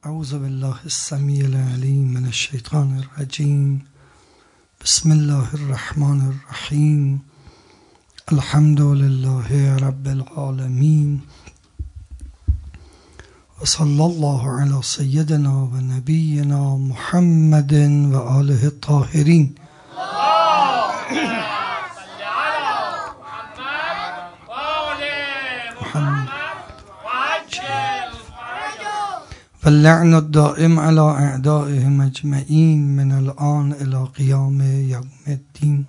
اعوذ بالله السمیع العلیم من الشیطان الرجیم. بسم الله الرحمن الرحیم. الحمد لله رب العالمین و صلی الله علی سیدنا و نبینا محمد و آله الطاهرین. واللعن الدائم على اعدائهم اجمعین من الان الى قیام یوم الدین.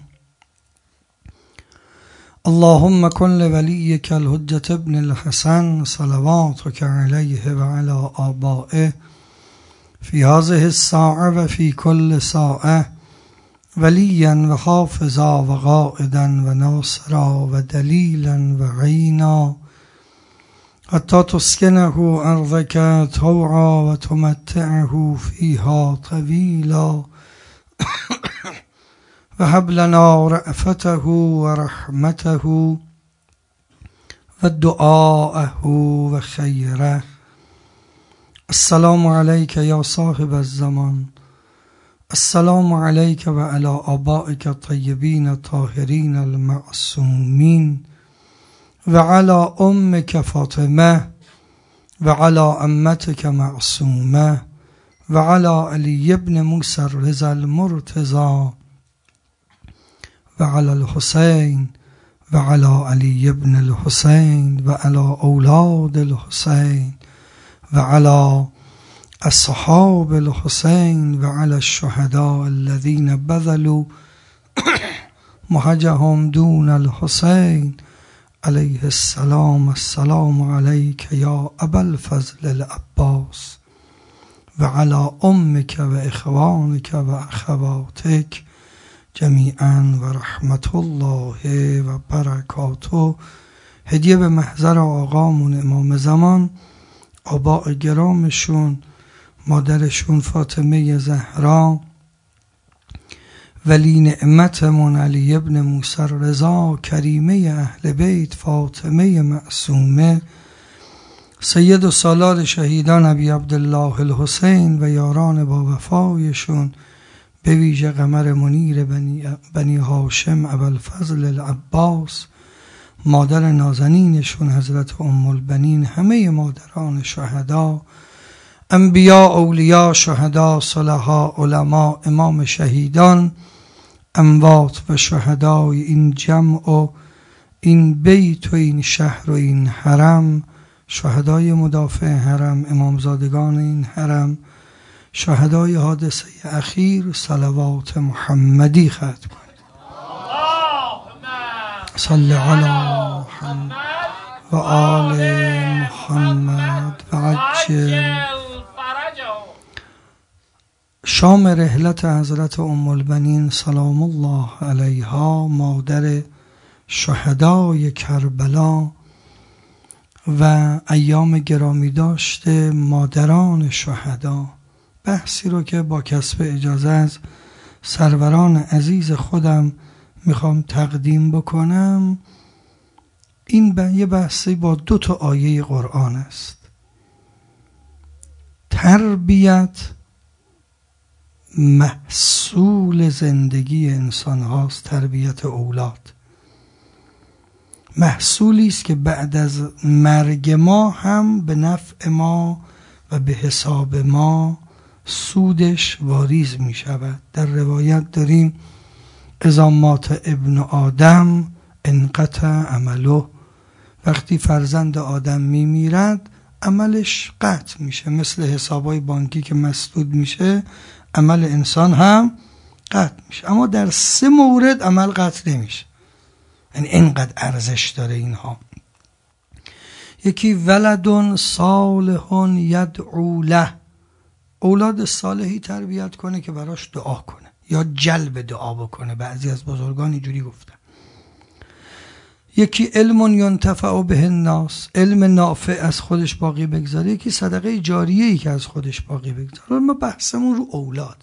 اللهم کن لولیک الحجة ابن الحسن صلواتک علیه و علی آبائه فی هذه الساعة و فی کل ساعة ولیا و حافظا و قائدا و ناصرا و دلیلا و عینا حتی تسکنه ارضک طوعا و تمتعه فیها طویلا و هب لنا رأفته و رحمته و دعاءه و خیره. السلام علیک یا صاحب الزمان. السلام علیک و علی آبائک الطیبین الطاهرین المعصومین و علی امک فاطمه و علی عمتک معصومه و علی علی ابن موسی الرضا المرتضی و علی الحسین و علی علی ابن الحسین و علی اولاد الحسین و علی اصحاب الحسین و علی الشهداء الذین بذلوا مهجهم دون الحسین علیه السلام. السلام علیک یا ابا الفضل العباس و علی امک و اخوانک و اخواتک جمیعا و رحمت الله و برکاته. هدیه به محضر آقامون امام زمان، آباء گرامشون، مادرشون فاطمه زهرا، ولی نعمتمون علی ابن موسی الرضا، کریمه اهل بیت فاطمه معصومه، سید و سالار شهیدان ابی عبدالله الحسین و یاران با وفایشون، به ویژه قمر منیر بنی هاشم ابوالفضل العباس، مادر نازنینشون حضرت ام البنین، همه مادران شهدا، انبیا، اولیاء، شهدا، صلحا، علما، امام شهیدان، اموات و شهدای این جمع و این بیت و این شهر و این حرم، شهدای مدافع حرم، امامزادگان این حرم، شهدای حادثه اخیر، صلوات محمدی ختم کنید. صلی علی محمد و آل محمد و عجل. شام رحلت حضرت ام البنین سلام الله علیها، مادر شهدای کربلا و ایام گرامی داشته مادران شهدا، بحثی رو که با کسب اجازه از سروران عزیز خودم میخوام تقدیم بکنم. این یه بحثی با 2 آیه قرآن است. تربیت محصول زندگی انسان هاست. تربیت اولاد محصولی است که بعد از مرگ ما هم به نفع ما و به حساب ما سودش واریز می شود. در روایت داریم اذا مات ابن آدم انقطع عمله، وقتی فرزند آدم می میرد عملش قطع میشه، مثل حسابای بانکی که مسدود میشه عمل انسان هم قطع میشه. اما در 3 مورد عمل قطع نمیشه، یعنی اینقدر ارزش داره اینها. یکی ولد صالح یدعو له، اولاد صالحی تربیت کنه که براش دعا کنه یا جلب دعا بکنه، بعضی از بزرگان اینجوری گفتن. یکی علم ینتفع به الناس، علم نافع از خودش باقی بگذاره. یکی صدقه جاریه‌ای که از خودش باقی بگذاره. ما بحثمون رو اولاده.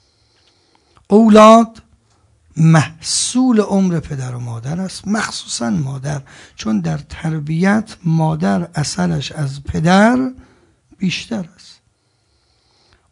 اولاد محصول عمر پدر و مادر است، مخصوصا مادر، چون در تربیت مادر اثرش از پدر بیشتر است.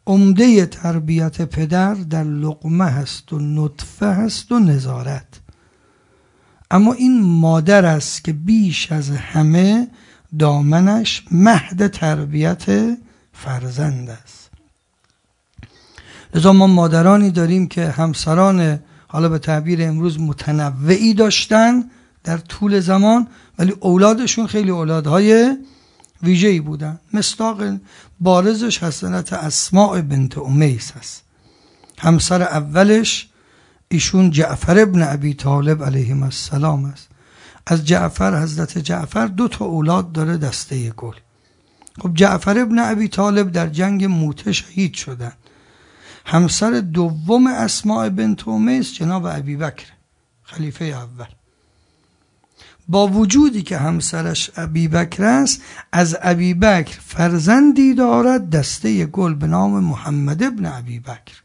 عمده تربیت پدر در لقمه هست و نطفه هست و نظارت، اما این مادر است که بیش از همه دامنش مهد تربیت فرزند است. لذا ما مادرانی داریم که همسران حالا به تعبیر امروز متنوعی داشتن در طول زمان، ولی اولادشون خیلی اولادهای ویژه‌ای بودن. مصداق بارزش حضرت اسماء بنت امیس هست. همسر اولش ایشون جعفر ابن ابی طالب علیه السلام است. از جعفر، حضرت جعفر 2 اولاد داره دسته گل. خب جعفر ابن ابی طالب در جنگ موته شهید شدن. همسر دوم اسماء بنت امیس جناب ابی بکر خلیفه اول. با وجودی که همسرش ابی بکر است، از ابی بکر فرزندی دارد دسته گل به نام محمد ابن ابی بکر،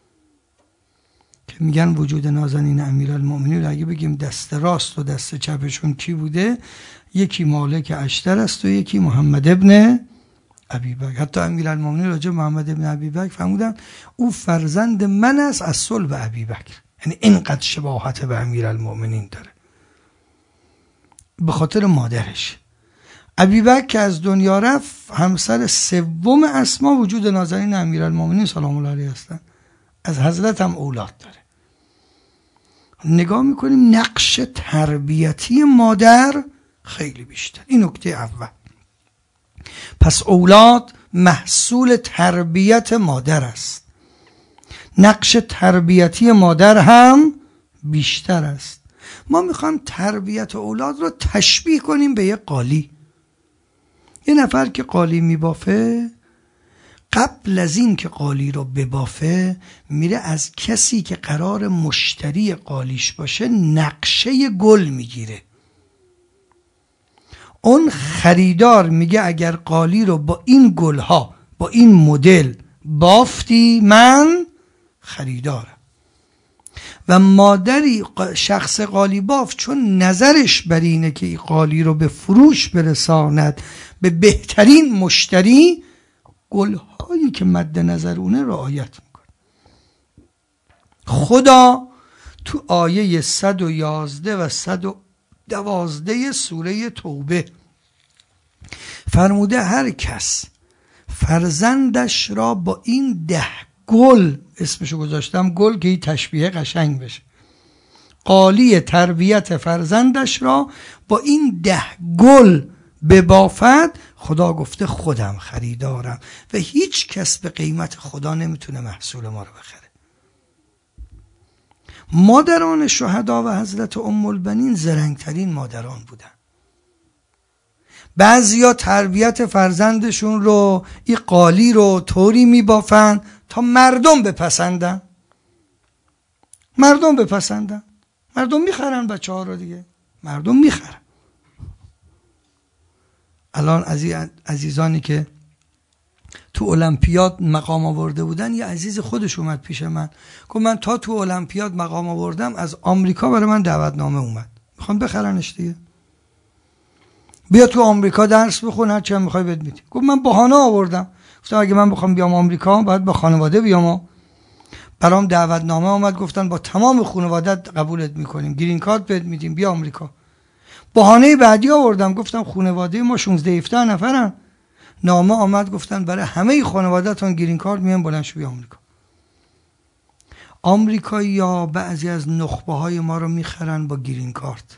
که میگن وجود نازنین امیرالمؤمنین، اگه بگیم دست راست و دست چپشون کی بوده، یکی مالک اشتر است و یکی محمد ابن ابی بکر. حتی امیرالمؤمنین راجع محمد ابن ابی بکر فرمودن او فرزند من است از صلب ابی بکر، یعنی اینقدر شباهت به امیرالمؤمنین داره به خاطر مادرش. ابی بکر که از دنیا رفت، همسر سوم اسما وجود نازنین امیرالمؤمنین سلام الله علیه هستن، از حضرت هم اولاد داره. نگاه میکنیم نقش تربیتی مادر خیلی بیشتر. این نکته اول. پس اولاد محصول تربیت مادر است. نقش تربیتی مادر هم بیشتر است. ما میخوایم تربیت اولاد رو تشبیه کنیم به یه قالی. یه نفر که قالی میبافه، قبل از این که قالی رو ببافه میره از کسی که قرار مشتری قالیش باشه نقشه گل میگیره. اون خریدار میگه اگر قالی رو با این گلها، با این مدل بافتی من خریدارم. و مادری شخص قالی باف چون نظرش بر اینه که این قالی رو به فروش برساند به بهترین مشتری، گلهایی که مد نظر اونه رعایت میکنه. خدا تو آیه 111 و 112 سوره توبه فرموده هر کس فرزندش را با این 10 گل، اسمشو گذاشتم گل که این تشبیه قشنگ بشه، قالی تربیت فرزندش را با این 10 گل ببافد، خدا گفته خودم خریدارم و هیچ کس به قیمت خدا نمیتونه محصول ما رو بخره. مادران شهدا و حضرت ام البنین زرنگترین مادران بودن. بعضیا تربیت فرزندشون رو، این قالی رو طوری میبافن تا مردم بپسندن. مردم میخرن بچه ها رو دیگه، مردم میخرن. الان عزیزانی که تو المپیاد مقام آورده بودن، یه عزیز خودش اومد پیش من گفت من تا تو المپیاد مقام آوردم، از آمریکا برای من دعوتنامه اومد، میخوام بخرنش دیگه، بیا تو آمریکا درس بخون، هر چی هم میخوای بهت میدیم. گفت من بهانه آوردم. گفتم اگه من بخوام بیام آمریکا باید با خانواده بیام. برام دعوتنامه اومد، گفتن با تمام خانوادت قبولت میکنیم، گرین کارت بهت میدیم، بیا آمریکا. بهانه بعدی آوردم، گفتم خانواده ما 16-17 نفرن. نامه آمد گفتن برای همه خانواده‌تون گرین کارت میان، بلند شو بیا آمریکا. آمریکایی‌ها بعضی از نخبه‌های ما رو میخرن با گرین کارت.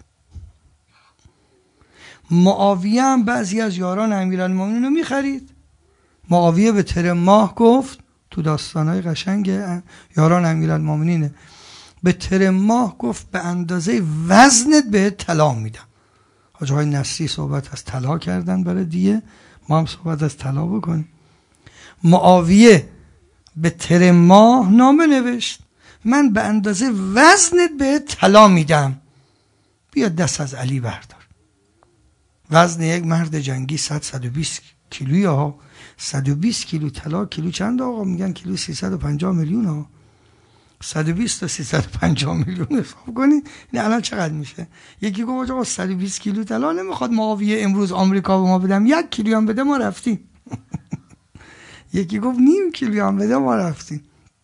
معاویه هم بعضی از یاران امیرالمومنین رو میخرید. معاویه به تر ماه گفت، تو داستانهای قشنگ یاران امیرالمومنینه، به تر ماه گفت به اندازه وزنت بهت طلا میدم. حاجی های نصری صحبت از طلا کردن برای دیه، ما هم صحبت از طلا بکنیم. معاویه به تر ماه نامه نوشت من به اندازه وزنت بهت طلا میدم، بیا دست از علی بردار. وزن یک مرد جنگی 100-120 کیلویی ها. 120 کیلو طلا کیلو چند آقا؟ میگن کیلو 350 میلیون ها. 120 تا 350 میلیون حساب کنید این الان چقدر میشه؟ یکی گفت آقا 120 کیلو طلا نمیخواد معاویه امروز آمریکا به ما بدم، 1 کیلو هم بده ما رفتیم. یکی گفت 0.5 کیلو هم بده، ما رفتیم.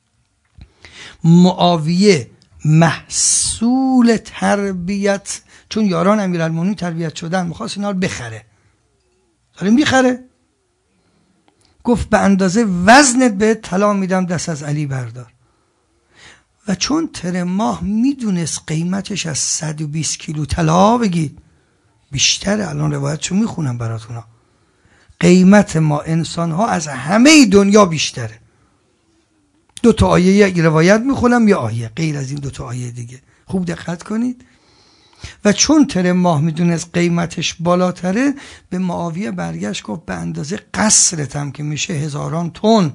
معاویه محصول تربیت، چون یاران امیرالمومنین تربیت شدن، میخواست اینا رو بخره. داره میخره، گفت به اندازه وزنت به طلا میدم، دست از علی بردار. و چون تر ماه میدونست قیمتش از 120 کیلو طلا، بگید بیشتره، الان روایتشو میخونم براتونا، قیمت ما انسان ها از همه دنیا بیشتره. 2 آیه، یک روایت میخونم یا آیه غیر از این 2 آیه دیگه، خوب دقت کنید. و چون تر ماه میدونست قیمتش بالاتره، به معاویه برگشت گفت به اندازه قصرتم که میشه 1000 تن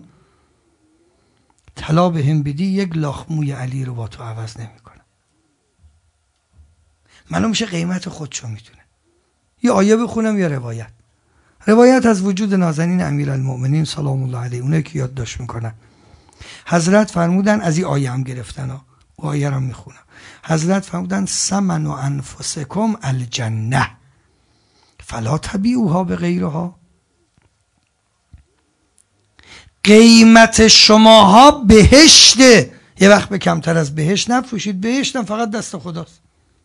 طلا بهم بدی، 1 لاخ موی علی رو با تو عوض نمیکنم. معلوم میشه قیمت خودشو میدونه. یه آیه بخونم یا روایت از وجود نازنین امیرالمومنین سلام الله علیه، اونه که یادداشت میکنن. حضرت فرمودن، از این آیه هم گرفتن ها، آیه رو میخونم. حضرت فرمودن سمن و انفسکم الجنه فلا تبیعوها به غیرها، قیمت شماها بهشته. یه وقت به کمتر از بهشت نفروشید، بهشت هم فقط دست خداست.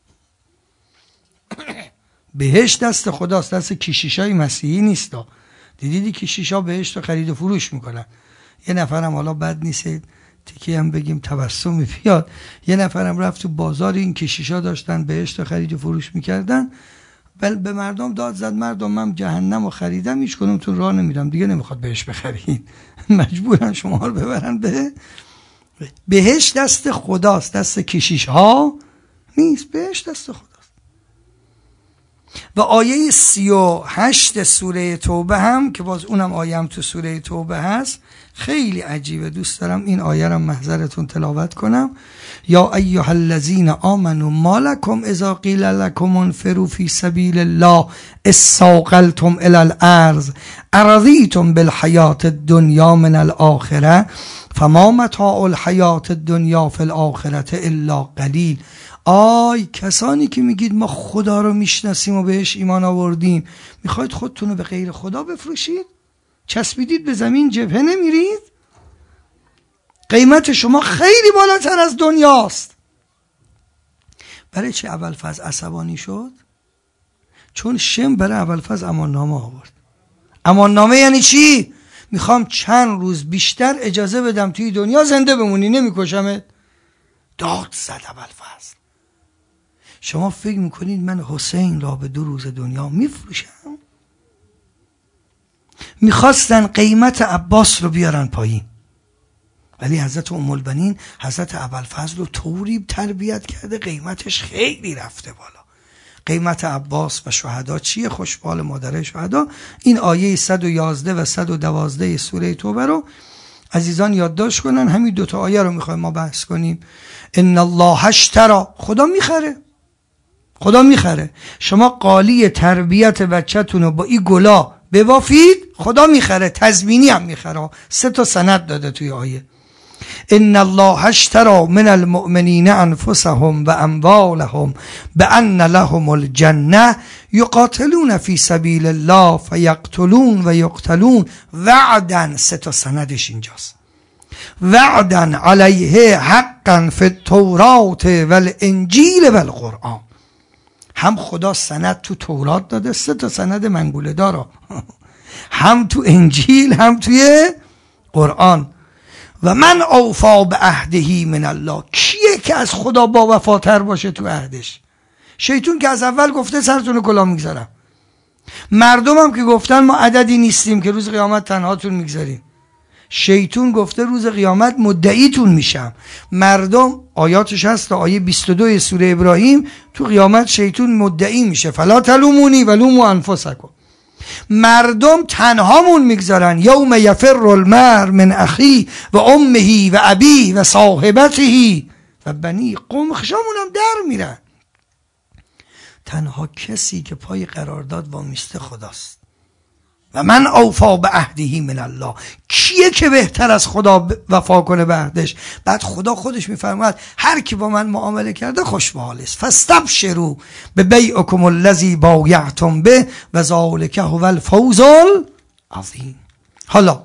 بهشت دست خداست، دست کشیشای مسیحی نیست. دیدی کشیشا بهشت رو خرید و فروش میکنن. یه نفرم، حالا بد نیست تکی هم بگیم تبسمی بیاد، یه نفرم رفت تو بازار، این کشیشا داشتن بهشت رو خرید و فروش میکردن، به مردم داد زد، مردم من جهنم رو خریدم، هیچ کدومتون راه نمیرم دیگه، نمیخواد بهش بخرید، مجبورن شما رو ببرن به بهشت. دست خداست، دست کشیش ها نیست، بهشت دست خداست. و آیه 38 سوره توبه هم که باز اونم آیه هم تو سوره توبه هست، خیلی عجیبه، دوست دارم این آیه رو محضرتون تلاوت کنم. یا ایها الذین آمنوا ما لکم اذا قیل لکم انفروا فی سبیل الله استثقلتم الی الارض ارضیتم بالحیات الدنیا من الاخره فما متاع الحیات الدنیا فی الاخره الا قلیل. آی کسانی که میگید ما خدا رو میشناسیم و بهش ایمان آوردیم، میخواید خودتون رو به غیر خدا بفروشید؟ چسبیدید به زمین، جبهه نمیرید؟ قیمت شما خیلی بالاتر از دنیاست. برای چه ابوالفضل عصبانی شد؟ چون شم برای ابوالفضل اماننامه آورد. اماننامه یعنی چی؟ میخوام چند روز بیشتر اجازه بدم توی دنیا زنده بمونی، نمیکشمت. داد زد ابوالفضل. شما فکر میکنید من حسین را به 2 روز دنیا میفروشم؟ میخواستن قیمت عباس رو بیارن پایین، ولی حضرت ام البنین حضرت ابوالفضل رو طوری تربیت کرده قیمتش خیلی رفته بالا. قیمت عباس و شهدا چیه؟ خوشبال مادر شهدا. این آیه 111 و 112 سوره توبه رو عزیزان یادداشت کنن. همین 2 آیه رو میخوایم ما بحث کنیم. ان الله اشتری، خدا میخره، خدا میخره. شما قالی تربیت بچه‌تون رو با این گلا ببافید، خدا میخره، تضمینی هم میخره. 3 سند داده توی آیه. ان الله اشتری من المؤمنین انفسهم و اموالهم بان لهم الجنه یقاتلون فی سبیل الله فیقتلون و یقتلون وعدا. 3 سندش اینجاست. وعدا علیه حقا فی التورات والانجیل والقرآن. هم خدا سند تو تورات داده، 3 سند منقوله داره، هم تو انجیل هم توی قرآن. و من اوفا به عهده من الله، کیه که از خدا با وفاتر باشه تو عهدش؟ شیطون که از اول گفته سرتون رو کلاه میگذارم. مردم هم که گفتن ما عددی نیستیم که روز قیامت تنهاتون میگذاریم. شیطون گفته روز قیامت مدعیتون میشم. مردم، آیاتش هست تا آیه 22 سوره ابراهیم، تو قیامت شیطون مدعی میشه فلا تلومونی ولوموا انفسکم. مردم تنهامون میگذارن. یوم یفر المرء من اخی و امه و ابی و صاحبته و بنی. قوم خشامون هم در میرن. تنها کسی که پای قرارداد وامیسته خداست. و من اوفا به عهده من الله، کیه که بهتر از خدا وفا کنه به عهدش؟ بعد خدا خودش میفرماید هر کی با من معامله کرده خوش به حال است. فاستبشروا ببیعکم الذی بایعتم به و ذلک هو الفوز العظیم. حالا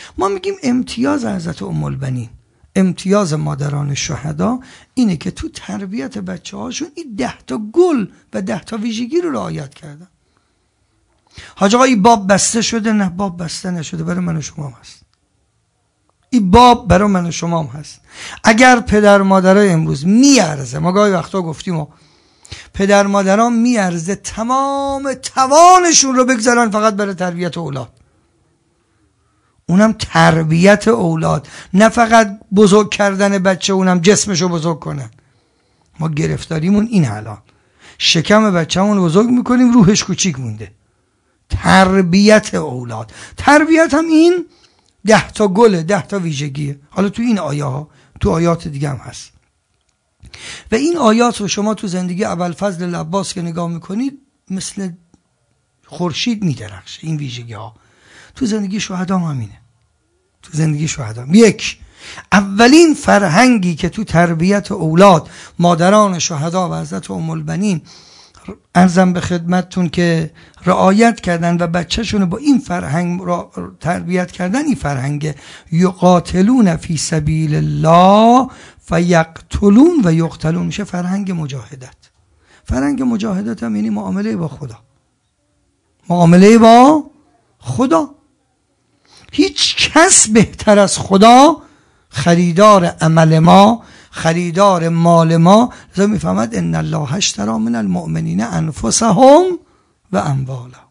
ما میگیم امتیاز حضرت ام البنین، امتیاز مادران شهدا اینه که تو تربیت بچه هاشون این 10 گل و 10 ویژگی رو رعایت کردن. حاج آقا این باب بسته شده؟ نه، باب بسته نشده، برای من و شما هم هست. این باب برای من و شما هم هست. اگر پدر مادرای امروز میارزه، ما گاهی وقتا گفتیم پدر مادران میارزه تمام توانشون رو بگذارن فقط برای تربیت اولاد، اونم تربیت اولاد، نه فقط بزرگ کردن بچه، اونم جسمشو بزرگ کنن. ما گرفتاریمون این الان شکم بچه‌مون بزرگ میکنیم، روحش کوچیک مونده. تربیت اولاد، تربیت هم این 10 گله، 10 ویژگیه. حالا تو این آیه ها، تو آیات دیگه هم هست و این آیات رو شما تو زندگی ابوالفضل العباس که نگاه میکنید مثل خورشید میدرخشه. این ویژگی ها تو زندگی شهدا هم همینه. تو زندگی شهدا یک، اولین فرهنگی که تو تربیت اولاد مادران شهدا و حضرت ام البنین عرضم به خدمتتون که رعایت کردن و بچه‌شون با این فرهنگ را تربیت کردن، این فرهنگ یقاتلون فی سبیل الله فیقتلون و یقتلون، میشه فرهنگ مجاهدت. فرهنگ مجاهدت هم یعنی معامله با خدا، معامله با خدا. هیچ کس بهتر از خدا خریدار عمل ما، خریدار مال ما. لذا میفهمد ان الله اشتری من المؤمنین انفسهم و اموالهم.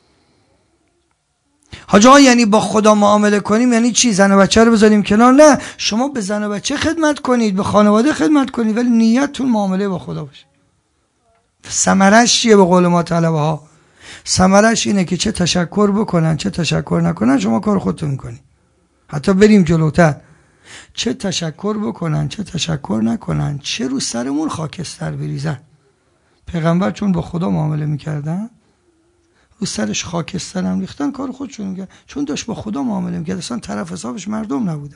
حاجا یعنی با خدا معامله کنیم یعنی چی؟ زن و بچه رو بذاریم کنار؟ نه، شما به زن و بچه خدمت کنید، به خانواده خدمت کنید، ولی نیتتون معامله با خدا باشه. ثمرش چیه؟ به قول ما طلبه ها ثمرش اینه که چه تشکر بکنن چه تشکر نکنن شما کار خودتون میکنی. حتی بریم جلوتر، چه تشکر بکنن چه تشکر نکنن، چه رو سرمون خاکستر بریزن. پیغمبر چون با خدا معامله میکردن رو سرش خاکستر هم ریختن، کار خودشون میکرد، چون داشت با خدا معامله میکرد، اصلا طرف حسابش مردم نبودن.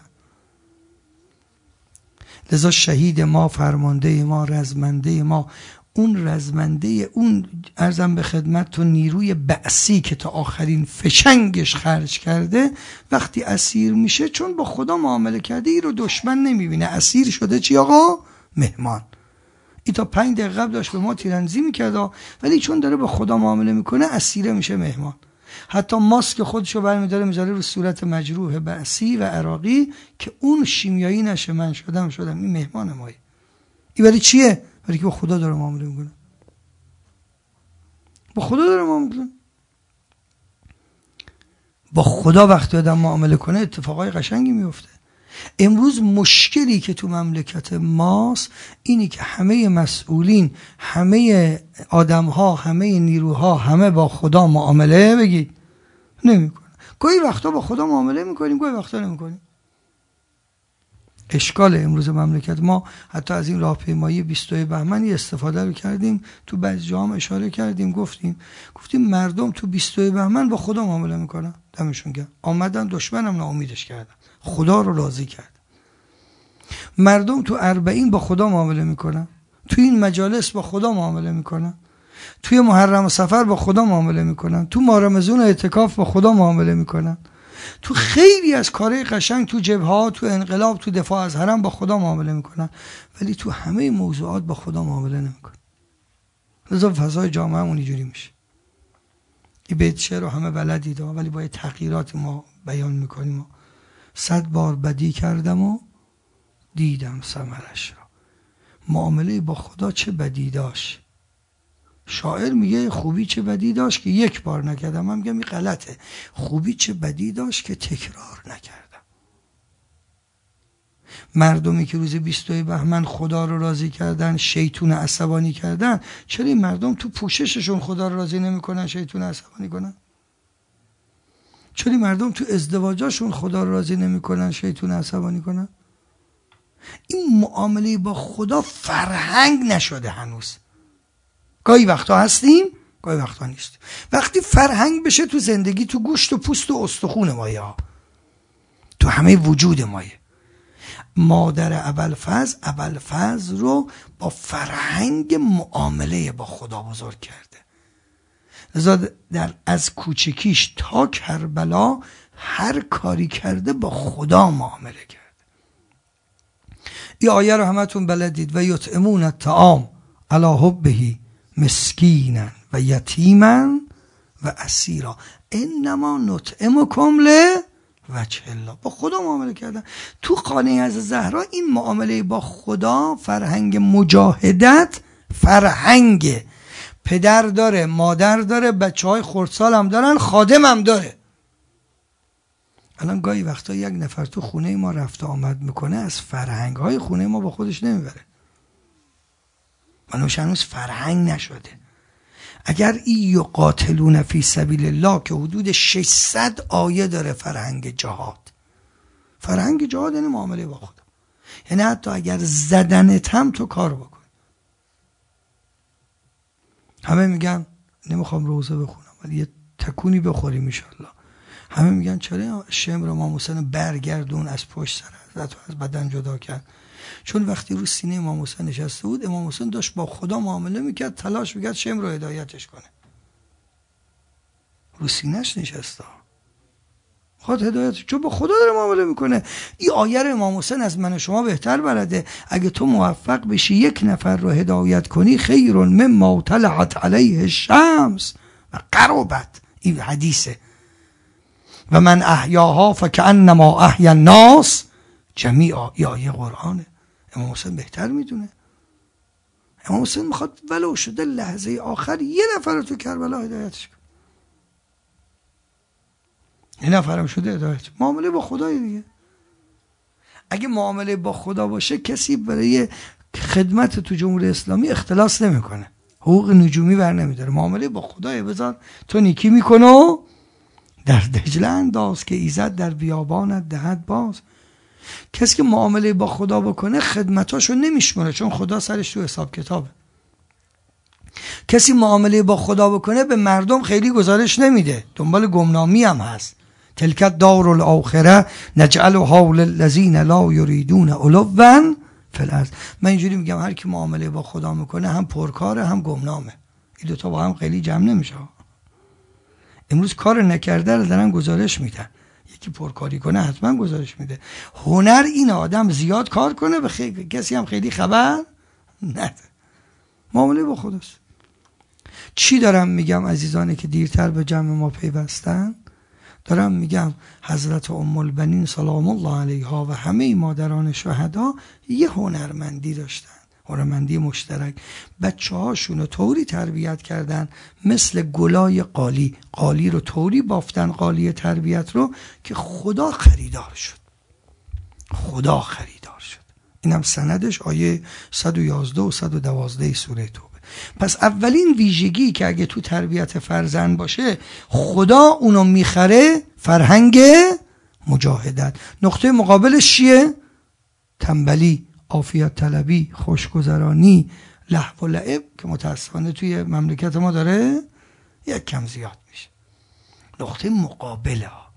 لذا شهید ما، فرمانده ما، رزمنده ما، اون رزمنده، اون عرضم به خدمت تو نیروی بعثی که تا آخرین فشنگش خرج کرده، وقتی اسیر میشه چون با خدا معامله کرده ای رو دشمن نمیبینه، اسیر شده چی آقا؟ مهمان. ای تا 5 دقیقه قبل داشت به ما تیراندازی میکرد، ولی چون داره با خدا معامله میکنه اسیره میشه مهمان. حتی ماسک خودشو برمیداره میذاره رو صورت مجروح بعثی و عراقی که اون شیمیایی نشه من شدم این مهمان مایه. این برای چیه؟ برای که با خدا داره معامله میکنه، با خدا داره معامله میکنه. با خدا وقتی آدم معامله کنه اتفاقای قشنگی میفته. امروز مشکلی که تو مملکت ماست اینی که همه مسئولین، همه آدمها، همه نیروها، همه با خدا معامله بگید نمیکنن. گاهی وقتا با خدا معامله میکنیم، گاهی وقتا نمیکنیم. اشکال امروز مملکت ما، حتی از این راهپیمایی 22 بهمن استفاده رو کردیم، تو بعضی جاها هم اشاره کردیم، گفتیم مردم تو 22 بهمن با خدا معامله میکنن. دمشون گرم، آمدن دشمنم ناامیدش کردن، خدا رو راضی کرد. مردم تو 40 با خدا معامله میکنن، تو این مجالس با خدا معامله میکنن، توی محرم و سفر با خدا معامله میکنن، تو ماه رمضان اعتکاف با خدا معامله میکنن، تو خیلی از کارهای قشنگ، تو جبهه، تو انقلاب، تو دفاع از حرم با خدا معامله میکنن، ولی تو همه موضوعات با خدا معامله نمیکنن. لذا فضای جامعه اون اینجوری میشه. این بیت شعر رو همه بلدید ولی با تغییرات ما بیان میکنیم. 100 بار بدی کردم و دیدم ثمرش را. معامله با خدا چه بدی داشت. شاعر میگه خوبی چه بدی داشت که 1 بار نکردم. من میگم این غلطه. خوبی چه بدی داشت که تکرار نکردم. مردمی که روز 22 بهمن خدا رو راضی کردن، شیطون عصبانی کردن، چرا این مردم تو پوشششون خدا رو راضی نمیکنن، شیطون عصبانی کنن؟ چرا این مردم تو ازدواجاشون خدا رو راضی نمیکنن، شیطون عصبانی کنن؟ این معامله با خدا فرهنگ نشده هنوز. گاهی وقتا هستیم، گاهی وقتا نیستیم. وقتی فرهنگ بشه تو زندگی، تو گوشت و پوست و استخون مایه ها، تو همه وجود مایه. مادر ابوالفضل رو با فرهنگ معامله با خدا بزرگ کرده. لذا از کوچکیش تا کربلا هر کاری کرده با خدا معامله کرده. این آیه رو همتون بلدید. و یطعمون الطعام علی حبه مسکینا و یتیما و اسیرا انما نطعمکم لوجه الله. با خدا معامله کردن. تو خانه از زهرا این معامله با خدا فرهنگ مجاهدت، فرهنگ پدر داره، مادر داره، بچه های خردسال هم دارن، خادم هم داره. الان گاهی وقتا یک نفر تو خونه ما رفت آمد میکنه، از فرهنگ های خونه ما با خودش نمیبره. منوش هنوز فرهنگ نشده. اگر این یقاتلون فی سبیل الله که حدود 600 آیه داره فرهنگ جهاد. فرهنگ جهاد یعنی معامله با خدا. یعنی حتی اگر زدنت هم تو کار بکن. همه میگن نمیخوام روزه بخونم ولی یه تکونی بخوریم انشالله. همه میگن چرا شمر امام حسین برگردون از پشت سر حضرت و از بدن جدا کرد؟ چون وقتی رو سینه امام حسین نشسته بود، امام حسین داشت با خدا معامله میکرد، تلاش میکرد شمر رو هدایتش کنه. رو سینهش نشسته، خود هدایتش، چون با خدا داره معامله میکنه. این آیه رو امام حسین از من و شما بهتر بلده. اگه تو موفق بشی یک نفر رو هدایت کنی، خیر مما طلعت علیه الشمس و قربت. این حدیثه. و من احیاها فکأنما احیا الناس جمیعا. این آیه قرآنه. امام حسین بهتر میدونه. امام حسین میخواد ولو شده لحظه آخر یه نفر رو تو کربلا هدایتش کنه. یه نفرم شده هدایت. معامله با خدای دیگه. اگه معامله با خدا باشه کسی برای خدمت تو جمهوری اسلامی اختلاس نمیکنه، حقوق نجومی بر نمیداره. معامله با خدای. بذار تو نیکی میکنه و در دجله انداز که ایزد در بیابانت دهد باز. کسی که معامله با خدا بکنه خدمتاشو نمیشمره، چون خدا سرش تو حساب کتابه. کسی معامله با خدا بکنه به مردم خیلی گزارش نمیده، دنبال گمنامی هم هست. تلکت دار الاخره نجعلها للذین لا یریدون علوا فی الارض. من اینجوری میگم هر کی معامله با خدا میکنه هم پرکاره هم گمنامه. این دوتا با هم خیلی جمع نمیشه. امروز کار نکرده رو دارن گزارش میدن. یکی پرکاری کنه حتما گزارش میده. هنر این آدم زیاد کار کنه به کسی هم خیلی خبر نده. معامله با خداست. چی دارم میگم عزیزانی که دیرتر به جمع ما پیوستن؟ دارم میگم حضرت ام البنین سلام الله علیها و همه مادران شهدا یه هنرمندی داشتن، هنرمندی مشترک. بچه هاشون رو طوری تربیت کردن مثل گلای قالی. قالی رو طوری بافتن، قالی تربیت رو، که خدا خریدار شد. خدا خریدار شد. اینم سندش آیه 111 و 112 سوره توبه. پس اولین ویژگی که اگه تو تربیت فرزند باشه خدا اونو میخره، فرهنگ مجاهدت. نقطه مقابلش چیه؟ تنبلی، عافیت طلبی، خوشگذرانی، لهو و لعب که متاسفانه توی مملکت ما داره یک کم زیاد میشه. نقطه مقابله ها.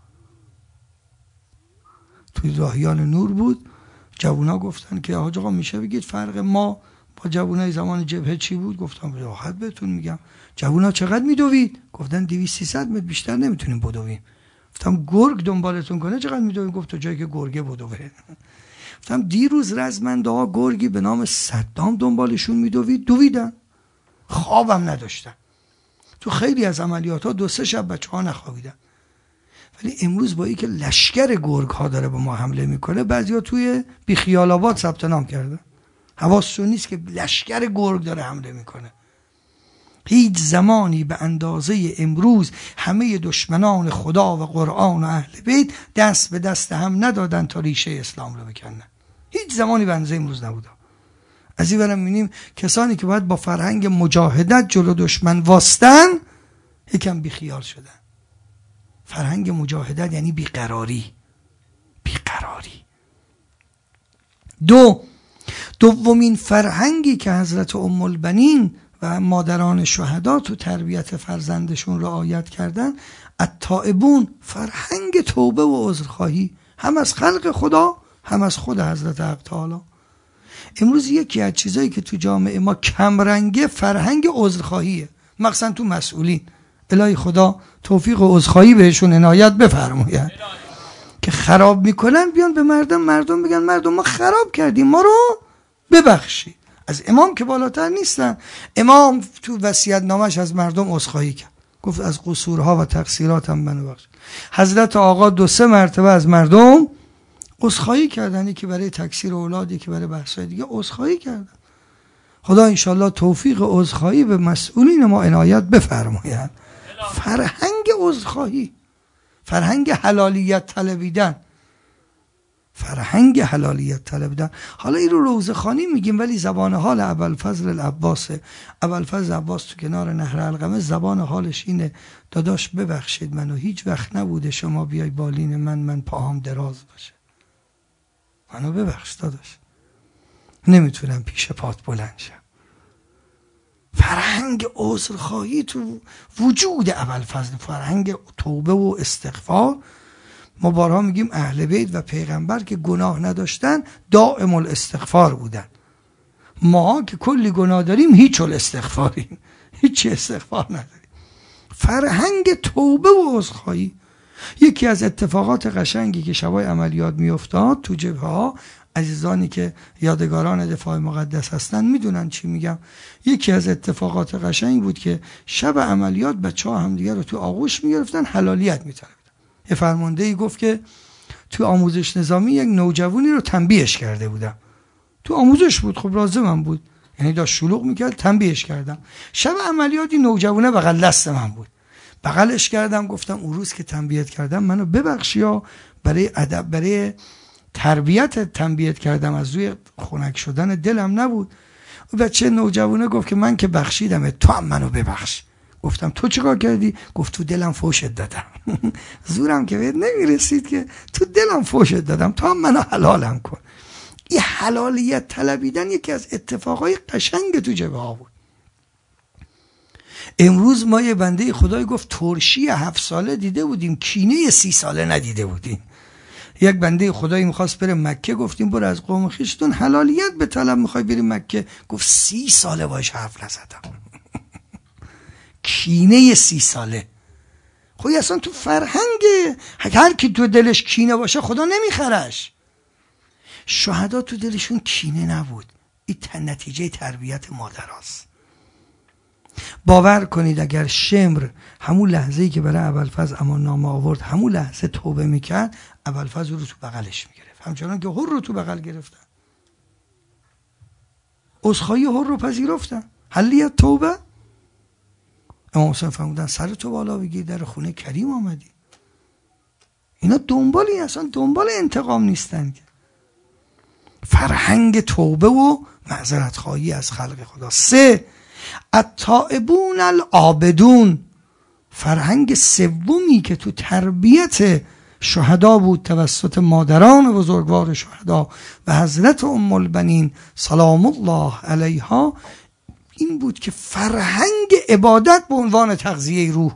توی راهیان نور بود، جوونا گفتن که حاج آقا میشه بگید فرق ما با جوونای زمان جبهه چی بود؟ گفتم راحت بهتون میگم. جوونا چقدر میدوید؟ گفتن 200-300 متر بیشتر نمیتونیم بدویم. گفتم گرگ دنبالتون کنه چقدر میدوید؟ گفت تو جایی که گرگه بدوه. گفتم دیروز رزمنده ها گرگی به نام صدام دنبالشون میدوید، دویدن، خوابم نداشتن. تو خیلی از عملیات ها 2-3 شب بچه ها نخوابیدن. ولی امروز با اینکه لشکر گرگ ها داره به ما حمله میکنه، بعضیا توی بیخیال آباد ثبت نام کردن. حواسشون نیست که لشکر گرگ داره حمله میکنه. هیچ زمانی به اندازه امروز همه دشمنان خدا و قرآن و اهل بیت دست به دست هم ندادن تا ریشه اسلام رو بکنن. هیچ زمانی به اندازه امروز نبوده. از این برم می‌بینیم کسانی که باید با فرهنگ مجاهدت جلو دشمن واستن یکم بیخیال شدن. فرهنگ مجاهدت یعنی بیقراری. بیقراری. دومین فرهنگی که حضرت ام البنین و مادران شهدا تو تربیت فرزندشون رعایت کردن، التائبون، فرهنگ توبه و عذرخواهی، هم از خلق خدا هم از خود حضرت حق تعالی. امروز یکی از چیزایی که تو جامعه ما کم رنگه فرهنگ عذرخواهیه، مخصوصا تو مسئولین. الهی خدا توفیق و عذرخواهی بهشون عنایت بفرماید که خراب میکنن بیان به مردم بگن مردم ما خراب کردیم، ما رو ببخشید. از امام که بالاتر نیستن. امام تو وصیت نامش از مردم عذرخواهی کرد، گفت از قصورها و تقصیراتم منو بخش. حضرت آقا 2-3 مرتبه از مردم عذرخواهی کردن، که برای تکثیر اولادی که برای بحثای دیگه عذرخواهی کردن. خدا انشالله توفیق عذرخواهی به مسئولین ما عنایت بفرماید. فرهنگ عذرخواهی، فرهنگ حلالیت طلبیدن، فرهنگ حلالیت طلبیدن. حالا این رو روزخوانی میگیم، ولی زبان حال ابوالفضل العباسه. ابوالفضل عباس تو کنار نهر القمه زبان حالش اینه: داداش ببخشید منو، هیچ وقت نبوده شما بیای بالین من پاهام دراز باشه، منو ببخش داداش، نمیتونم پیش پات بلند شم. فرهنگ عذرخواهی تو وجود ابوالفضل، فرهنگ توبه و استغفار. ما بارها میگیم اهل بیت و پیغمبر که گناه نداشتن دائم الاستغفار بودن. ما که کلی گناه داریم هیچ الاستغفاریم، هیچ استغفار نداریم. فرهنگ توبه و عذرخواهی. یکی از اتفاقات قشنگی که شبای عملیات میافتاد تو جبهه ها، عزیزانی که یادگاران دفاع مقدس هستن میدونن چی میگم. یکی از اتفاقات قشنگ بود که شب عملیات بچه‌ها همدیگه رو تو آغوش میگرفتن، حلالیت میطلبیدن. یه فرماندهی گفت که تو آموزش نظامی یک نوجوانی رو تنبیهش کرده بودم. تو آموزش بود، خب لازمم بود، یعنی داشت شلوغ میکرد، تنبیهش کردم. شب عملیاتی نوجوانه بغل دست من بود، بغلش کردم، گفتم اون روز که تنبیهت کردم منو ببخشی، یا برای ادب، برای تربیت تنبیهت کردم، از روی خنک شدن دلم نبود. و بچه نوجوانه گفت که من که بخشیدم، تو هم منو ببخش. گفتم تو چیکار کردی؟ گفت تو دلم فوشت دادم. زورم که بهت نمیرسید که تو دلم فوشت دادم، تو هم منو حلالم کن. این حلالیت طلبیدن یکی از اتفاقای قشنگ تو جبهه ها بود. امروز ما یه بنده خدای گفت ترشی 7 ساله دیده بودیم، کینه 30 ساله ندیده بودیم. یک بنده خدایی میخواست بره مکه، گفتیم برو از قوم خویشتون حلالیت به طلب، میخوای بری مکه؟ گفت 30 ساله باش حرف نزدم. کینه 30 ساله. خب اصلا تو فرهنگ هر کی تو دلش کینه باشه خدا نمیخرش. شهدا تو دلشون کینه نبود. این نتیجه تربیت مادراست. باور کنید اگر شمر همون لحظه‌ای که برای ابوالفضل امان نامه آورد همون لحظه توبه میکرد، ابوالفضل رو تو بغلش میگرفت، همچنان که هر رو تو بغل گرفتن، عذرخواهی هر رو پذیرفتن، حلیت توبه. امام حسین فرمودن سر تو بالا بگیر، در خونه کریم آمدی. اینا دنبالی، اصلا دنبال انتقام نیستن که. فرهنگ توبه و معذرت خواهی از خلق خدا. 3 التائبون العابدون. فرهنگ سومی که تو تربیت شهدا بود توسط مادران بزرگوار شهدا و حضرت ام البنین سلام الله علیها، این بود که فرهنگ عبادت به عنوان تغذیه روح،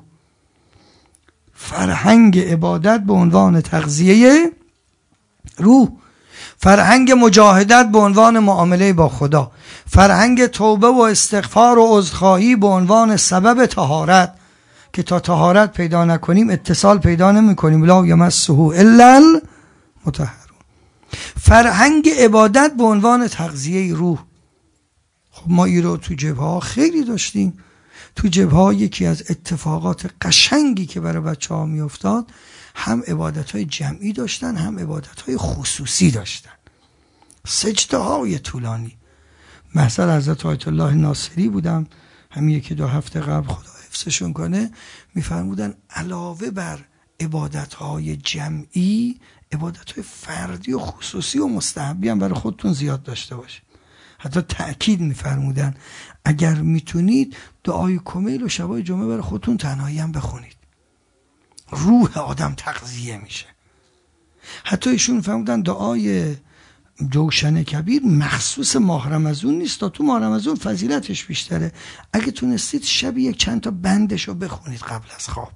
فرهنگ عبادت به عنوان تغذیه روح، فرهنگ مجاهدت به عنوان معامله با خدا، فرهنگ توبه و استغفار و عذرخواهی به عنوان سبب طهارت، که تا طهارت پیدا نکنیم اتصال پیدا نمی کنیم، لا یمسه الا المطهرون. فرهنگ عبادت به عنوان تغذیه روح. خب ما این رو تو جبهه ها خیلی داشتیم. تو جبهه ها یکی از اتفاقات قشنگی که برای بچه ها می افتاد، هم عبادت های جمعی داشتن، هم عبادت های خصوصی داشتن. سجده های طولانی. مثلا حضرت آیت الله ناصری بودم همین 1-2 هفته قبل، خدا حفظشون کنه، میفرمودن علاوه بر عبادت های جمعی، عبادت های فردی و خصوصی و مستحبی هم برای خودتون زیاد داشته باشید. حتی تأکید میفرمودن اگر میتونید دعای کمیل و شبای جمعه برای خودتون تنهایی هم بخونید، روح آدم تغذیه میشه. حتی ایشون فرمودن دعای جوشن کبیر مخصوص ماه رمضان نیست، تا تو ماه رمضان فضیلتش بیشتره. اگه تونستید شب چند تا بندشو بخونید قبل از خواب،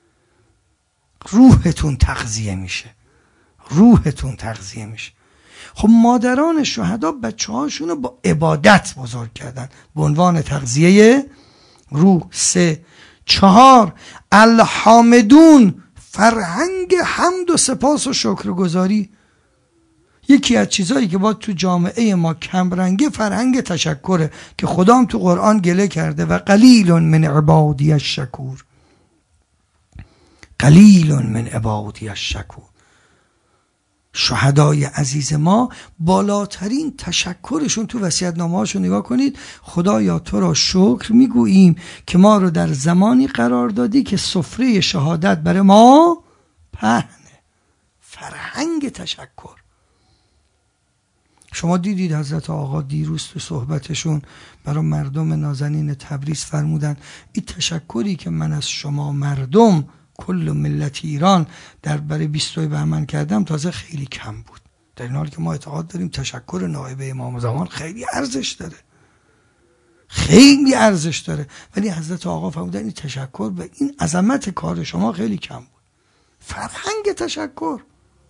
روحتون تغذیه میشه، روحتون تغذیه میشه. خب مادران شهدا بچه هاشون رو با عبادت بزرگ کردن به عنوان تغذیه روح. 3 4 الحامدون، فرهنگ حمد و سپاس و شکرگزاری. یکی از چیزایی که باید تو جامعه ما کمرنگه فرهنگ تشکره که خدا هم تو قرآن گله کرده و قلیل من عبادی الشکور، قلیل من عبادی الشکور. شهدای عزیز ما بالاترین تشکرشون تو وصیت‌نامه هاشون نگاه کنید، خدایا تو را شکر میگوییم که ما رو در زمانی قرار دادی که سفره شهادت برای ما پهنه. فرهنگ تشکر. شما دیدید حضرت آقا دیروز تو صحبتشون برای مردم نازنین تبریز فرمودن این تشکری که من از شما مردم کل ملت ایران در برای 20 بهمن کردم تازه خیلی کم بود، در این حال که ما اعتقاد داریم تشکر نایب امام زمان خیلی ارزش داره، خیلی ارزش داره، ولی حضرت آقا فرمودن این تشکر و این عظمت کار شما خیلی کم بود. فرهنگ تشکر.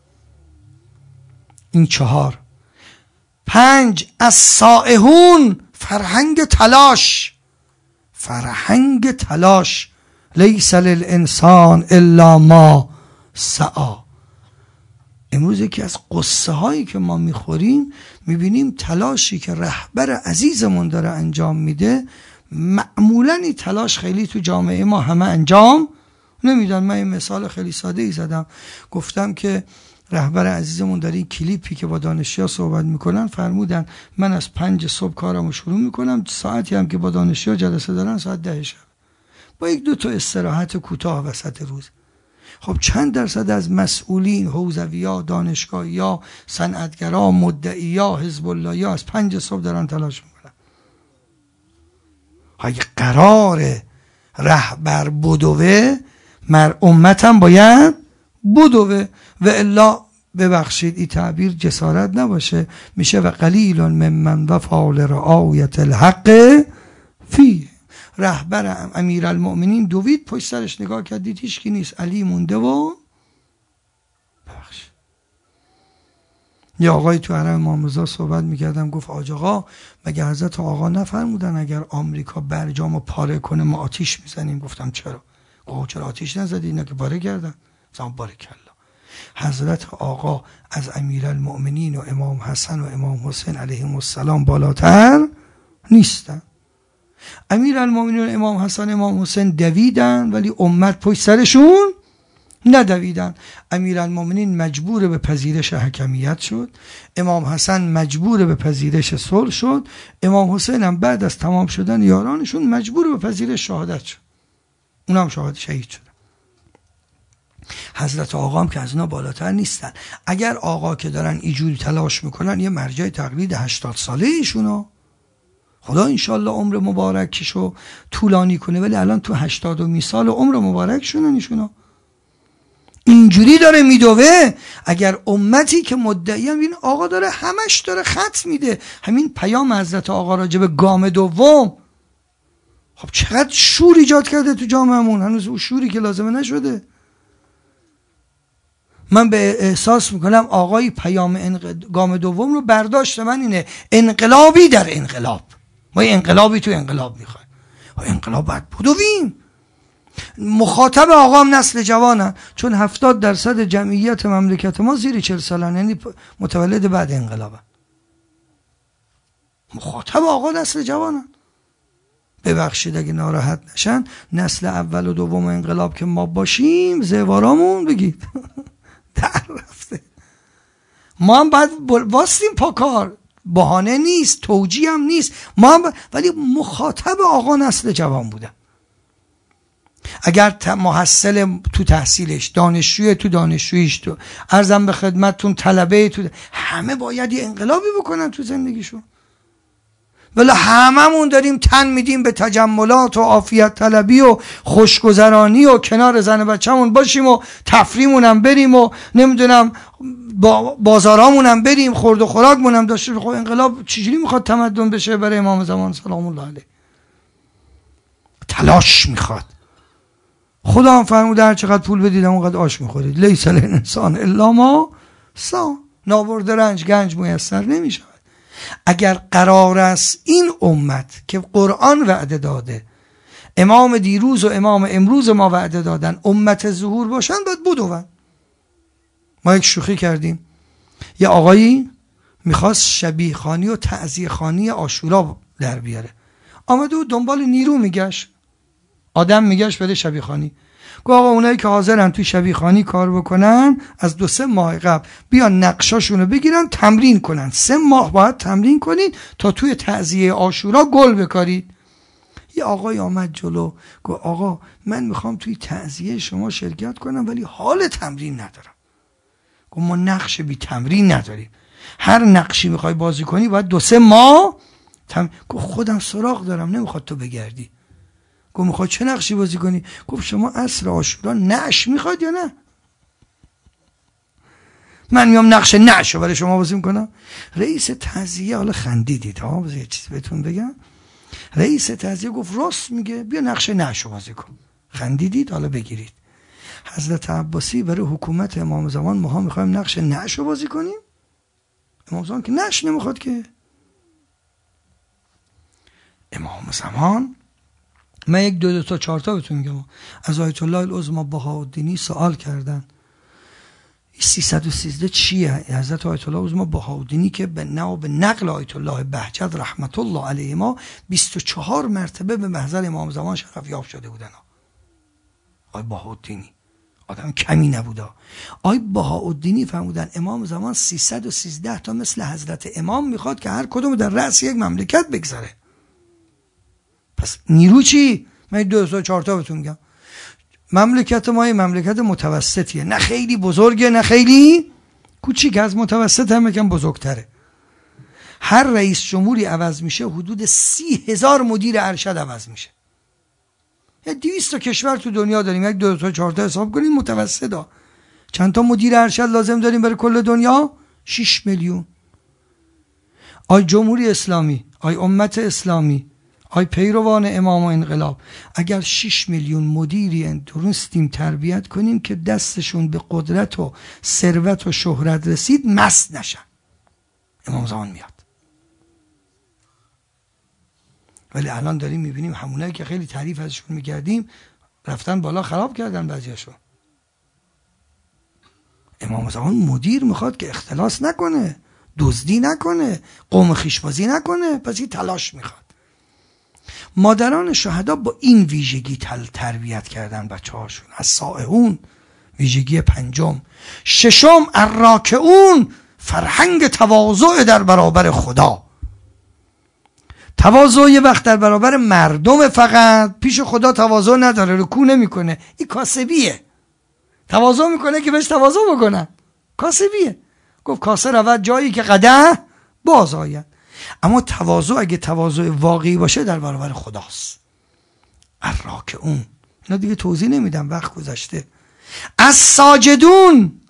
این 4. 5 السائحون، فرهنگ تلاش. فرهنگ تلاش. لیس للانسان الا ما سعی. امروز یکی از قصه هایی که ما میخوریم میبینیم تلاشی که رهبر عزیزمون داره انجام میده، معمولا این تلاش خیلی تو جامعه ما همه انجام نمیدن. من این مثال خیلی ساده ای زدم، گفتم که رهبر عزیزمون در این کلیپی که با دانشجوها صحبت میکنن فرمودن من از 5 صبح کارمو شروع میکنم، ساعتی هم که با دانشجوها جلسه دارن ساعت 10 شب، با 1-2 تا استراحت کوتاه وسط روز. خب چند درصد از مسئولین، حوزوی‌ها، دانشگاهی‌ها، صنعتگرا، مدعی‌ها، حزب الله‌ها از 5 صبح دارن تلاش میکنن؟ اگه قرار رهبر بدوه، امتم باید بدوه، و الا ببخشید این تعبیر جسارت نباشه، میشه و قلیل ممن وفا لرعایت الحق فی. رهبر امیرالمؤمنین دوید، پشت سرش نگاه کردید هیچ کی نیست، علی مونده و ببخشید. یه آقای تو حرم امام رضا صحبت میکردم، گفت آج آقا مگه حضرت آقا نفرمودن اگر آمریکا برجامو پاره کنه ما آتیش میزنیم؟ گفتم چرا؟ گفت چرا آتیش نزدی؟ اینا که پاره کردن. گفتم بارکالله. حضرت آقا از امیرالمؤمنین و امام حسن و امام حسین علیهم السلام بالاتر نیستن. امیرالمؤمنین و امام حسن امام حسین دویدن ولی امت پشت سرشون ندویدن. امیرالمؤمنین مجبور به پذیرش حکمیت شد، امام حسن مجبور به پذیرش صلح شد، امام حسین هم بعد از تمام شدن یارانشون مجبور به پذیرش شهادت شد، اونم شهید شد. حضرت آقا هم که از اونا بالاتر نیستن. اگر آقا که دارن اینجوری تلاش میکنن یه مرجع تقلید 80 ساله ایشونو، خدا انشالله عمر مبارکشو طولانی کنه، ولی الان تو 80 سال عمر مبارک شونن ایشونو، اینجوری داره میدوه. اگر امتی که مدعی هم این آقا داره همش داره خط میده، همین پیام حضرت آقا راجع به گام دوم، خب چقدر شور ایجاد کرده تو جامعهمون، هنوز اون شوری که لازمه نشده. من به احساس میکنم آقای پیام گام دوم رو برداشت من اینه انقلابی در انقلاب، ما انقلابی تو انقلاب میخوایم، انقلاب باید بدویم. مخاطب آقا هم نسل جوانن، چون 70% جمعیت مملکت ما زیر 40 سالن، یعنی متولد بعد انقلابن. مخاطب آقا نسل جوانن. ببخشید اگه ناراحت نشن، نسل اول و دوم انقلاب که ما باشیم زوارامون بگید در رفته. ما هم باید واستیم پا کار، بهانه نیست، توجیه هم نیست، ما هم ولی مخاطب آقا نسل جوان بودن. اگر محصل تو تحصیلش، دانشجوی تو دانشجویش، تو عرضم به خدمتتون طلبه تو، همه باید یه انقلابی بکنن تو زندگیشون، ولی هممون داریم تن میدیم به تجملات و عافیت طلبی و خوشگذرانی و کنار زن بچه‌مون باشیم و تفریحمونم بریم و نمیدونم بازارامونم بریم، خورد و خوراکمونم داشته. خب انقلاب چجوری میخواد تمدن بشه برای امام زمان سلام الله علیه؟ تلاش میخواد. خدا هم فرموده هر چقدر پول بدید اونقدر آش میخورید. لیس الانسان الا ما سعی. نابرده رنج گنج میسر نمیشه. اگر قرار است این امت که قرآن وعده داده امام دیروز و امام امروز ما وعده دادن امت ظهور باشن باید بدون. ما یک شوخی کردیم، یه آقایی میخواست شبیه خانی و تعزیه خانی عاشورا در بیاره، آمده و دنبال نیرو میگشت، آدم میگشت بده شبیه خانی. گفت آقا اونایی که حاضرن توی شبیه خانی کار بکنن از 2-3 ماه قبل بیان نقشاشونو بگیرن تمرین کنن، 3 ماه باید تمرین کنید تا توی تعزیه عاشورا گل بکارید. یه آقای آمد جلو گفت آقا من میخوام توی تعزیه شما شرکت کنم ولی حال تمرین ندارم. گفت ما نقش بی تمرین نداریم، هر نقشی میخوای بازی کنی باید 2-3 ماه گفت خودم سراغ دارم نمیخواد تو بگردی. گفت میخواد چه نقشی بازی کنی؟ گفت شما عصر عاشورا نعش میخواد یا نه؟ من میام نقش نعش رو برای شما بازی میکنم. رئیس تعزیه حالا خندیدید ها، یه چیزی بهتون بگم، رئیس تعزیه گفت راست میگه بیا نقش نعش رو بازی کن. خندیدید حالا بگیرید. حضرت عباسی برای حکومت امام زمان ما میخوایم نقش نعش رو بازی کنیم؟ امام زمان که نعش نمیخواد که. امام زمان من 1 2 تا 4 تا بهتون میگم. از آیت الله العظمی بهاءالدینی سوال کردن 313 چیه؟ حضرت آیت الله العظمی بهاءالدینی که به نقل آیت الله بهجت رحمت الله علیهما 24 مرتبه به محضر امام زمان شرف یاب شده بودن. آی بهاءالدینی آدم کمی نبودا. آی بهاءالدینی فرمودن امام زمان 313 تا مثل حضرت امام میخواد که هر کدوم در رأس یک مملکت بگذاره. پس نیرو چی؟ من 2 تا 4 تا بهتون میگم. مملکت ما یه مملکت متوسطیه، نه خیلی بزرگه نه خیلی کوچیک، از متوسط هم یکم بزرگتره. هر رئیس جمهوری عوض میشه حدود 30,000 مدیر ارشد عوض میشه. 200 تا کشور تو دنیا داریم، 1 2 تا 4 تا حساب کنیم متوسطا. چند تا مدیر ارشد لازم داریم برای کل دنیا؟ 6 میلیون. آی جمهوری اسلامی، آی امت اسلامی، آی پیروان امام و انقلاب، اگر 6 میلیون مدیری درستیم تربیت کنیم که دستشون به قدرت و ثروت و شهرت رسید مست نشن، امام زمان میاد. ولی الان داریم میبینیم همونایی که خیلی تعریف ازشون میکردیم رفتن بالا خراب کردن بعضیاشو. امام زمان مدیر میخواد که اختلاس نکنه، دزدی نکنه، قوم خویشبازی نکنه، پس این تلاش میخواد. مادران شهدا با این ویژگی تربیت کردن بچه هاشون. از سائحون ویژگی 5، 6 الراکعون فرهنگ تواضع در برابر خدا. تواضع یه وقت در برابر مردم، فقط پیش خدا تواضع نداره، رکوع نمیکنه، این کاسبیه. تواضع میکنه که بهش تواضع بکنن، کاسبیه. گفت کاسه رود جایی که قدح باز آید. اما تواضع اگه تواضع واقعی باشه در برابر خداست. الراکعون، اینا دیگه توضیح نمیدم وقت گذشته. از ساجدون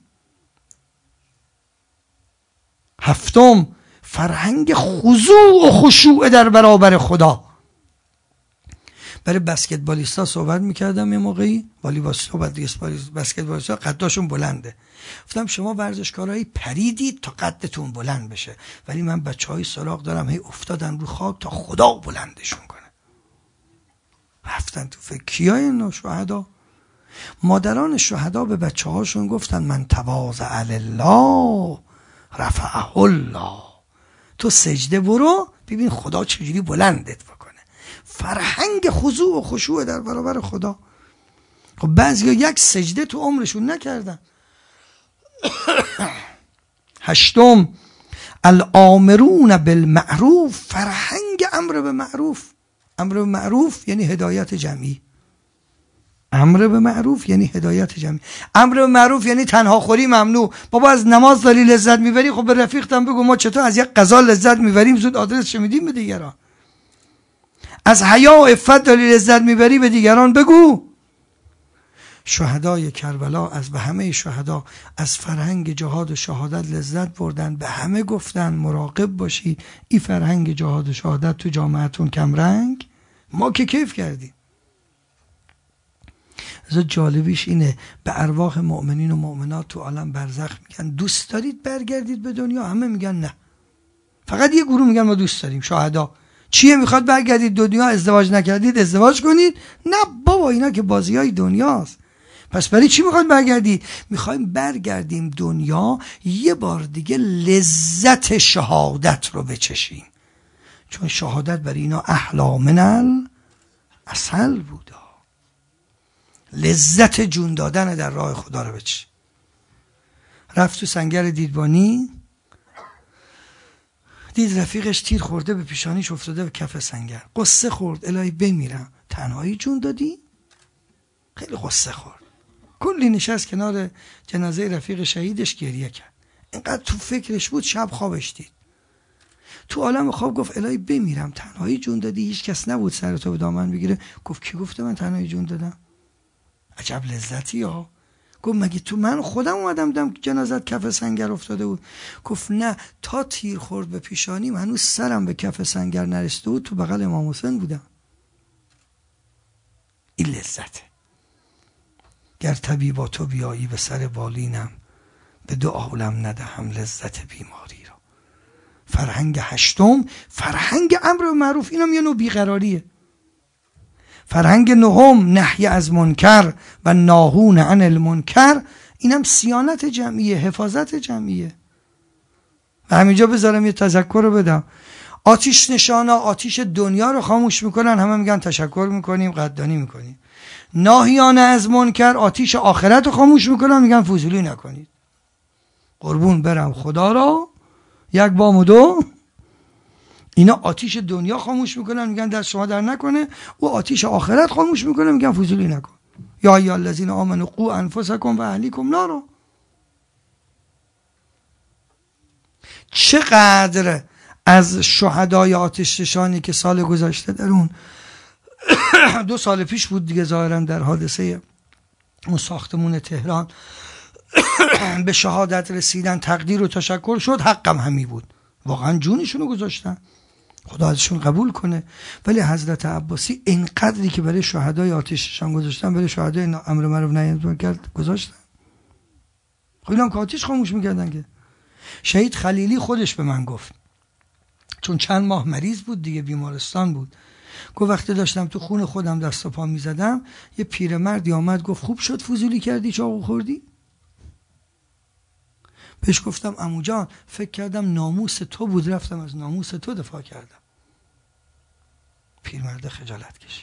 7 فرهنگ خضوع و خشوع در برابر خدا. برای بسکتبالیستا صحبت میکردم یه موقعی، بسکتبالیستا قداشون بلنده. گفتم شما ورزشکارایی پریدید تا قدتون بلند بشه، ولی من بچهای سراغ دارم هی افتادن رو خاک تا خدا بلندشون کنه. رفتن تو فکر. کیای اینا؟ شهدا. مادران شهدا به بچه هاشون گفتن من تواضع لله رفعه الله. تو سجده برو ببین خدا چجوری بلندت بکنه. فرهنگ خضوع و خشوع در برابر خدا. خب بعضیا 1 سجده تو عمرشون نکردن. 8 الامرون بالمعروف فرهنگ امر به معروف. امر به معروف یعنی هدایت جمعی. امر به معروف یعنی هدایت جمعی. امر به معروف یعنی تنها خوری ممنوع. بابا از نماز داری لذت میبری، خب به رفیقتم بگو ما چطور از یک غذا لذت میبریم، زود آدرسش میدیم به دیگران. از حیا و عفت داری لذت میبری، به دیگران بگو. شهدای کربلا به همه شهدا از فرهنگ جهاد و شهادت لذت بردن، به همه گفتن مراقب باشید این فرهنگ جهاد و شهادت تو جامعتون کمرنگ. ما که کیف کردیم. از جالبیش اینه به ارواح مؤمنین و مؤمنات تو عالم برزخ میگن دوست دارید برگردید به دنیا؟ همه میگن نه. فقط یه گروه میگن ما دوست داریم، شهدا. چیه میخواد برگردید دنیا، ازدواج نکردید ازدواج کنید؟ نه بابا، اینا که بازیای دنیاست. پس برای چی میخواد برگردید؟ میخوایم برگردیم دنیا یه بار دیگه لذت شهادت رو بچشیم، چون شهادت برای اینا احلی من العسل بوده. لذت جون دادن در راه خدا رو بچشیم. رفت تو سنگر دیدبانی، دید رفیقش تیر خورده به پیشانیش افتاده به کف سنگر. قصه خورد، الهی بمیرم، تنهایی جون دادی؟ خیلی قصه خورد. کلی نشست کنار جنازه رفیق شهیدش گریه کرد. اینقدر تو فکرش بود شب خوابش دید. تو عالم خواب گفت الهی بمیرم، تنهایی جون دادی، هیچ کس نبود سر تو به دامن بگیره. گفت کی گفته من تنهایی جون دادم؟ عجب لذتی ها. گفت مگه تو من خودم اومدم دیدم جنازت کف سنگر افتاده بود؟ گفت نه، تا تیر خورد به پیشانیم هنوز سرم به کف سنگر نرسیده بود، تو بغل امام حسین بودم. این لذته. گر طبیبا تو بیایی به سر بالینم، به دو عالم ندهم لذت بیماری را. فرهنگ هشتم فرهنگ امر به معروف، اینم یه نوع بیقراریه. فرهنگ نهم نهی از منکر و ناهون عن المنکر، اینم صیانت جمعیه، حفاظت جمعیه. و همینجا بذارم یه تذکر رو بدم. آتیش نشانا آتیش دنیا رو خاموش میکنن، همه میگن تشکر میکنیم، قدردانی میکنیم. ناهیانه از منکر آتیش آخرت رو خاموش میکنن، میگن فضولی نکنید. قربون برم خدا را، یک بام و دو. اینا آتیش دنیا خاموش میکنن، میگن دست شما در نکنه، و آتیش آخرت خاموش میکنن، میگن فضولی نکن. یا ایها الذین آمنوا قوا انفسکم و اهلیکم نارا. چقدر از شهدای آتش نشانی که سال گذشته در اون 2 سال پیش بود دیگه ظاهرا در حادثه اون ساختمون تهران به شهادت رسیدن، تقدیر و تشکر شد، حقم همی بود، واقعا جونشونو گذاشتن، خدا ازشون قبول کنه. ولی حضرت عباسی اینقدری که برای شهدای آتششان گذاشتن، برای شهدای امر معروف نهی عن منکر گذاشتن. خب اینا که آتش خاموش میکردن که. شهید خلیلی خودش به من گفت، چون چند ماه مریض بود دیگه، بیمارستان بود، گفت وقتی داشتم تو خون خودم دست و پا میزدم، یه پیرمردی آمد گفت خوب شد فضولی کردی، چاقو خوردی؟ بهش گفتم عمو جان فکر کردم ناموس تو بود، رفتم از ناموس تو دفاع کردم. پیرمرد خجالت کشید.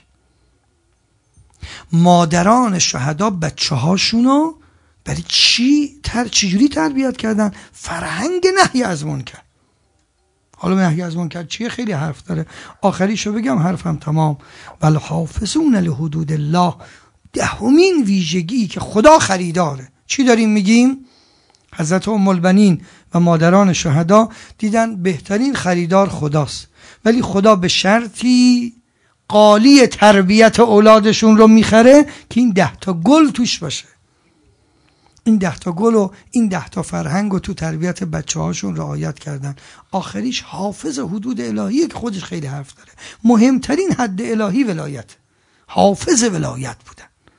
مادران شهدا بچه هاشونو برای چجوری تربیت کردن؟ فرهنگ نهی از منکر. حالا نهی از منکر چیه؟ خیلی حرف داره، آخریشو بگم حرفم تمام. والحافظون لحدود الله، 10مین ویژگی که خدا خریداره. چی داریم میگیم؟ حضرت ام البنین و مادران شهدا دیدن بهترین خریدار خداست، ولی خدا به شرطی قالی تربیت اولادشون رو میخره که این 10 تا گل توش باشه. این 10 تا گل و این 10 تا فرهنگ رو تو تربیت بچه هاشون رعایت کردن. آخریش حافظ حدود الهیه که خودش خیلی حرف داره. مهمترین حد الهی ولایت، حافظ ولایت بودن.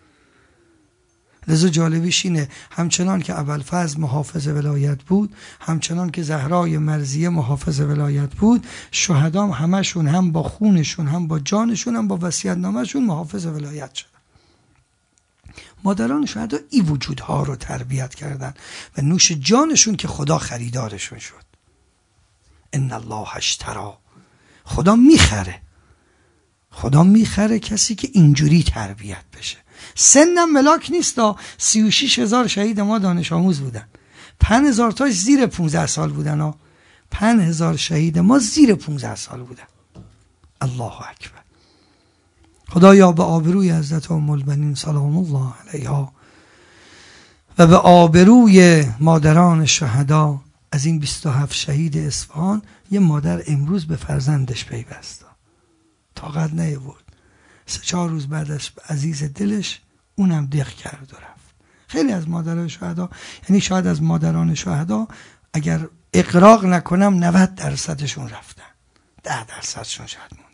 لذا جالبیش اینه همچنان که ابوالفضل محافظ ولایت بود، همچنان که زهرای مرضیه محافظ ولایت بود، شهدام همشون هم با خونشون، هم با جانشون، هم با وصیت نامه‌شون محافظ ولایت شدن. مادران شهدا این وجودها رو تربیت کردن و نوش جانشون که خدا خریدارشون شد. ان الله اشتری، خدا میخره، خدا میخره کسی که اینجوری تربیت بشه. سنم ملاک نیست. 36,000 شهید ما دانش آموز بودن، 5,000 تاش زیر 15 سال بودن. 5,000 شهید ما زیر 15 سال بودن. الله اکبر. خدایا به آبروی حضرت ام البنین سلام الله علیها و به آبروی مادران شهدا از این 27 شهید اصفهان، یه مادر امروز به فرزندش پیوست، طاقت نیاورد، 3-4 روز بعد از عزیز دلش اونم دق کرد و رفت. خیلی از مادران شهدا، یعنی شاید از مادران شهدا اگر اقراق نکنم 90% رفتن، 10% شاید موندن.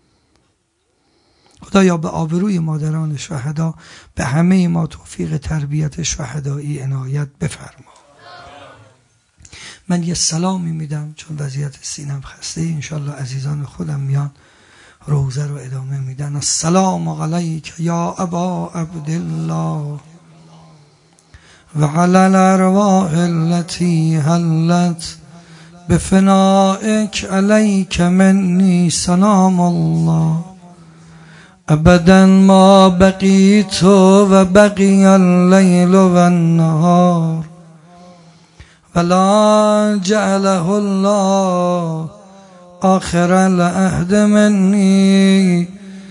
خدایا به آبروی مادران شهدا به همه ما توفیق تربیت شهدایی عنایت بفرما. من یه سلامی میدم چون وضعیت سینم خسته، انشالله عزیزان خودم میان روزه رو ادامه میدن. السلام علیک یا ابا عبدالله و علی الارواح التي حلت بفنائك عليك مني سلام الله ابدا ما بقيت وبقي الليل والنهار ولا جعله الله آخر العهد مني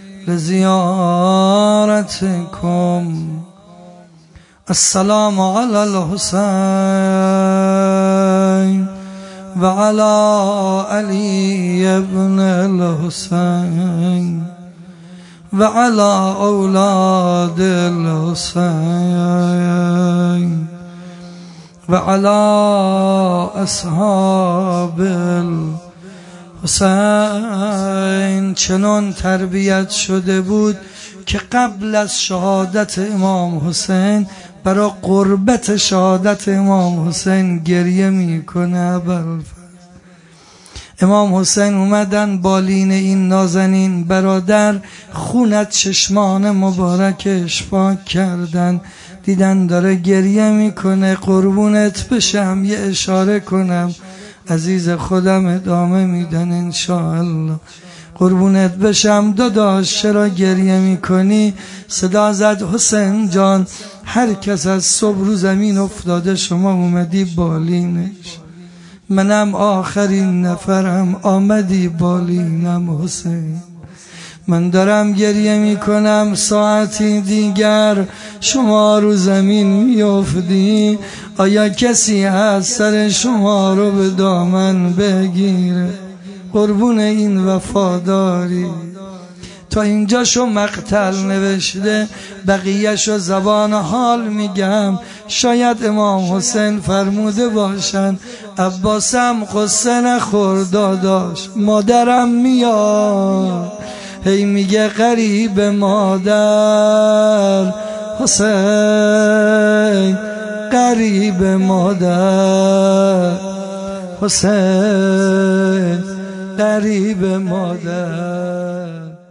لزيارتكم. السلام على الحسين وعلى علي بن الحسين وعلى أولاد الحسين وعلى أصحاب الحسين. چنان تربیت شده بود که قبل از شهادت امام حسین برای قربت شهادت امام حسین گریه میکنه. امام حسین اومدن بالین این نازنین برادر خونت چشمان مبارکش پاک کردن، دیدن داره گریه میکنه، قربونت بشم یه اشاره کنم. عزیز خودم ادامه میدن انشاءالله. قربونت بشم داداش چرا گریه میکنی؟ صدا زد حسین جان هر کس از صبح رو زمین افتاده شما اومدی بالینش، منم آخرین نفرم آمدی بالینم حسین. من دارم گریه میکنم ساعتی دیگر شما رو زمین میافتی، آیا کسی از سر شما رو به دامن بگیره؟ قربون این وفاداری. تا اینجاشو مقتل نوشته، بقیهشو زبان حال میگم. شاید امام حسین فرموده باشن عباسم قصه نخور داداش، مادرم میاد هی میگه غریب مادر حسین، غریب مادر حسین، غریب مادر.